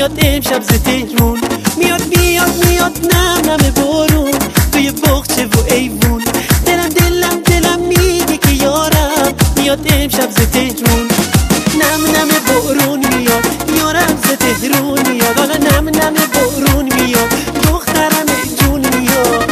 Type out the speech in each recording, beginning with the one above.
میاد امشب ز تهرون، میاد میاد میاد نم نم بارون توی باغچه و ایوون. دلم میگه که یارم میاد امشب ز تهرون. نم نم بارون میاد یارم ز تهرون میاد. حالا نم نم بارون میاد دخترم جون میاد.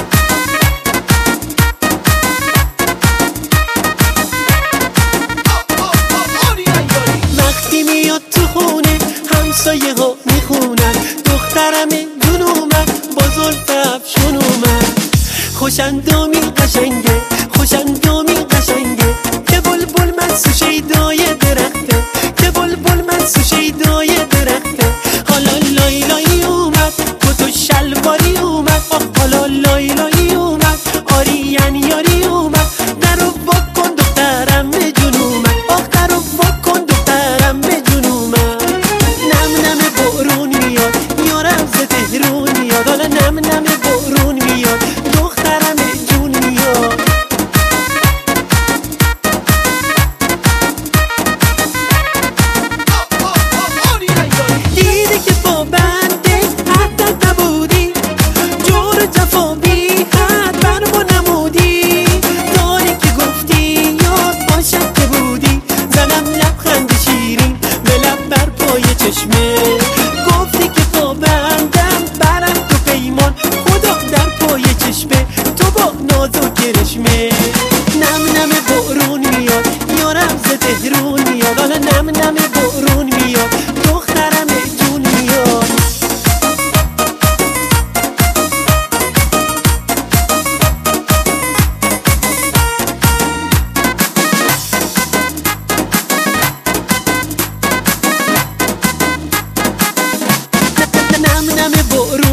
وقتی میاد تو خونه همسایه ها میخونن دخترم جون اومد با زلف افشون اومد. خوشندامی قشنگه خوشندامی قشنگه که بلبل من شیدای درخته که بلبل من شیدای درخته. حالا لای لای اومد کت و شلواری اومد. حالا لای لای اومد آری یاری اومد. درو وا کن دخترم جون اومد. درو وا کن دخترم جون اومد. نم نم بارون میاد یارم ز تهرون میاد. حالا نم نم بارون میاد دخترم جون میاد. دیدی که با بنده حدت نبودی جور جفا بی حد بر ما نمودی. داری که گفتی یاد باشد که بودی. زدم لبخند شیرین به لب بر پای چشمه. گفتی که با بندم برم تو پیمان خدا در پای چشمه تو با ناز و کرشمه. نم نم بارون میاد یارم ز تهرون میاد. حالا نم نم بارون میاد دخترم جون میاد. نم نم بارون